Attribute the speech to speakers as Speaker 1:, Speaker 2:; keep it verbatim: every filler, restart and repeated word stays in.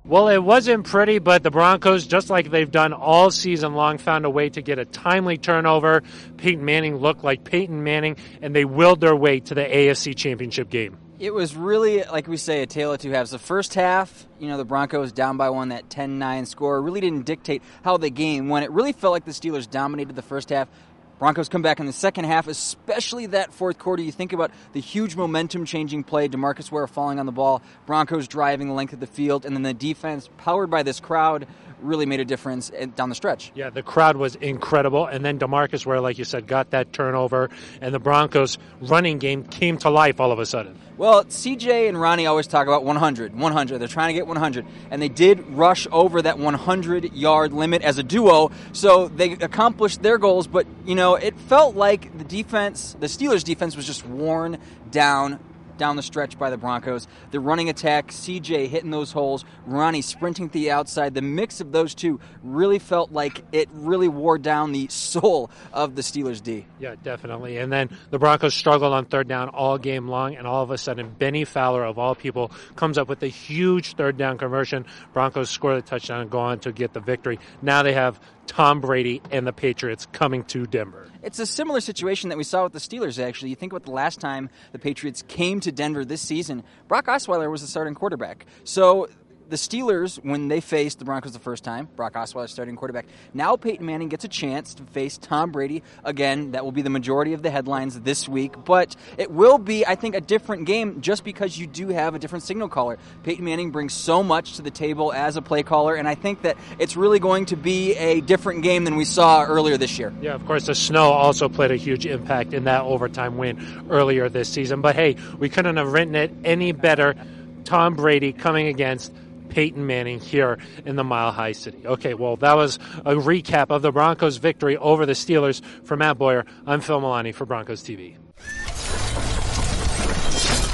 Speaker 1: Well, it wasn't pretty, but the Broncos, just like they've done all season long, found a way to get a timely turnover. Peyton Manning looked like Peyton Manning, and they willed their way to the A F C Championship game.
Speaker 2: It was really, like we say, a tale of two halves. The first half, you know, the Broncos down by one, that ten nine score really didn't dictate how the game went. It really felt like the Steelers dominated the first half. Broncos come back in the second half, especially that fourth quarter. You think about the huge momentum-changing play, DeMarcus Ware falling on the ball, Broncos driving the length of the field, and then the defense, powered by this crowd, really made a difference down the stretch.
Speaker 1: Yeah, the crowd was incredible, and then DeMarcus Ware, like you said, got that turnover, and the Broncos' running game came to life all of a sudden.
Speaker 2: Well, C J and Ronnie always talk about one hundred, one hundred. They're trying to get one hundred, and they did rush over that one hundred-yard limit as a duo, so they accomplished their goals, but, you know, it felt like the defense, the Steelers' defense was just worn down down the stretch by the Broncos. The running attack, C J hitting those holes, Ronnie sprinting to the outside. The mix of those two really felt like it really wore down the soul of the Steelers' D.
Speaker 1: Yeah, definitely. And then the Broncos struggled on third down all game long, and all of a sudden, Benny Fowler, of all people, comes up with a huge third down conversion. Broncos score the touchdown and go on to get the victory. Now they have Tom Brady and the Patriots coming to Denver.
Speaker 2: It's a similar situation that we saw with the Steelers, actually. You think about the last time the Patriots came to Denver this season, Brock Osweiler was the starting quarterback. So the Steelers, when they faced the Broncos the first time, Brock Osweiler starting quarterback. Now Peyton Manning gets a chance to face Tom Brady. Again, that will be the majority of the headlines this week. But it will be, I think, a different game just because you do have a different signal caller. Peyton Manning brings so much to the table as a play caller, and I think that it's really going to be a different game than we saw earlier this year.
Speaker 1: Yeah, of course, the snow also played a huge impact in that overtime win earlier this season. But, hey, we couldn't have written it any better. Tom Brady coming against Peyton Manning here in the Mile High City. Okay, well, that was a recap of the Broncos' victory over the Steelers. For Matt Boyer, I'm Phil Milani for Broncos T V.